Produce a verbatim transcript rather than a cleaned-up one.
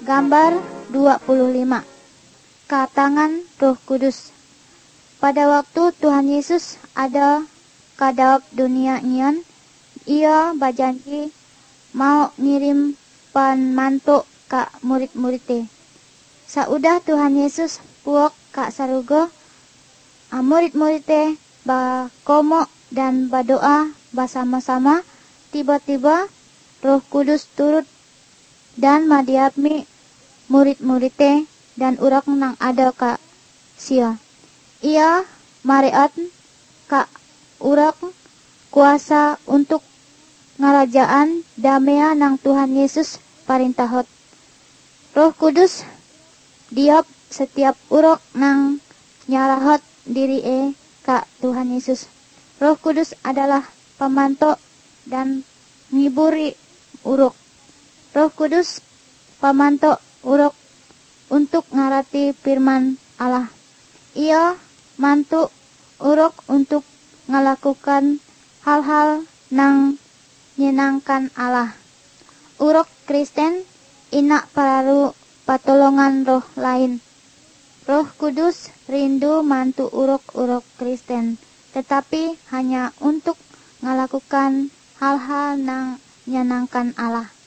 Gambar dua puluh lima. Katangan Roh Kudus. Pada waktu Tuhan Yesus ada kadaup dunia nyian, ia berjanji mau ngirim panmantu ka murid-muridnya. Saudah Tuhan Yesus puok ka sarugo, murid-muridnya bakomo dan berdoa bersama-sama. Tiba-tiba Roh Kudus turut dan madiami murid-muridnya dan urang nang ada ka sia. Ia mariat ka urang kuasa untuk ngarajaan damea nang Tuhan Yesus parintahot. Roh Kudus diop setiap urang nang nyarahot diri e ka Tuhan Yesus. Roh Kudus adalah pemanto dan ngiburi uruk. Roh Kudus pemanto uruk untuk ngarati firman Allah. Ia mantu uruk untuk ngelakukan hal-hal nang nyenangkan Allah. Uruk Kristen inak pararu patolongan roh lain. Roh Kudus rindu mantu uruk-uruk Kristen, tetapi hanya untuk ngelakukan hal-hal nang nyenangkan Allah.